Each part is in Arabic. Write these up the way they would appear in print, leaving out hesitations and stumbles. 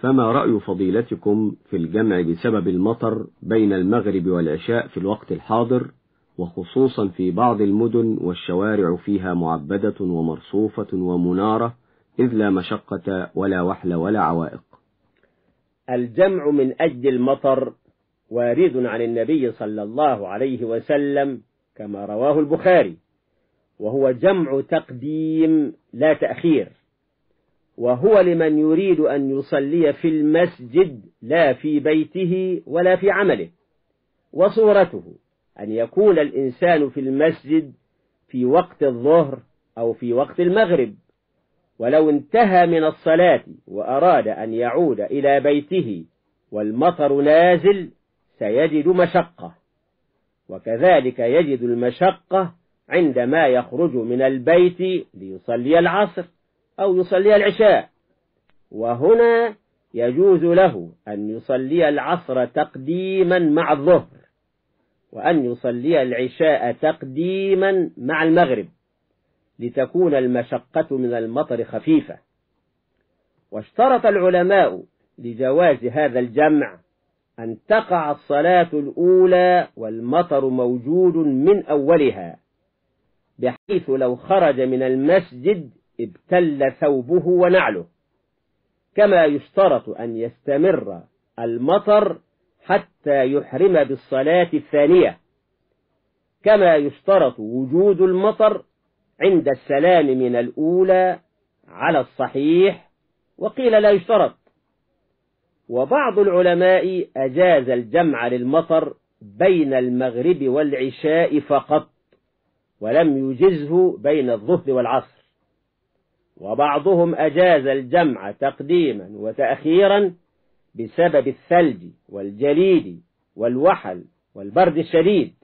فما رأي فضيلتكم في الجمع بسبب المطر بين المغرب والعشاء في الوقت الحاضر، وخصوصا في بعض المدن والشوارع فيها معبدة ومرصوفة ومنارة، إذ لا مشقة ولا وحل ولا عوائق؟ الجمع من أجل المطر وارد عن النبي صلى الله عليه وسلم كما رواه البخاري، وهو جمع تقديم لا تأخير، وهو لمن يريد أن يصلي في المسجد لا في بيته ولا في عمله. وصورته أن يكون الإنسان في المسجد في وقت الظهر أو في وقت المغرب، ولو انتهى من الصلاة وأراد أن يعود إلى بيته والمطر نازل سيجد مشقة، وكذلك يجد المشقة عندما يخرج من البيت ليصلي العصر أو يصلي العشاء. وهنا يجوز له أن يصلي العصر تقديما مع الظهر، وأن يصلي العشاء تقديما مع المغرب، لتكون المشقة من المطر خفيفة. واشترط العلماء لجواز هذا الجمع أن تقع الصلاة الأولى والمطر موجود من أولها، بحيث لو خرج من المسجد ابتل ثوبه ونعله، كما يشترط أن يستمر المطر حتى يحرم بالصلاة الثانية، كما يشترط وجود المطر عند السلام من الأولى على الصحيح، وقيل لا يشترط. وبعض العلماء أجاز الجمع للمطر بين المغرب والعشاء فقط، ولم يجزه بين الظهر والعصر. وبعضهم أجاز الجمع تقديما وتأخيرا بسبب الثلج والجليد والوحل والبرد الشديد.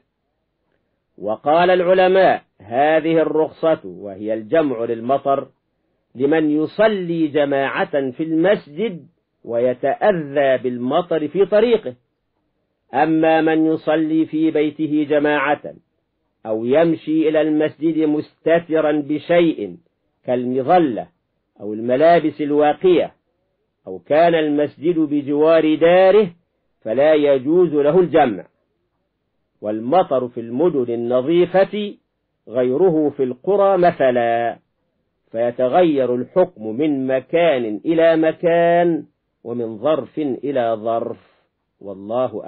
وقال العلماء هذه الرخصة وهي الجمع للمطر لمن يصلي جماعة في المسجد ويتأذى بالمطر في طريقه، أما من يصلي في بيته جماعة أو يمشي إلى المسجد مستترا بشيء كالمظلة أو الملابس الواقية، أو كان المسجد بجوار داره، فلا يجوز له الجمع. والمطر في المدن النظيفة غيره في القرى مثلا، فيتغير الحكم من مكان إلى مكان ومن ظرف إلى ظرف، والله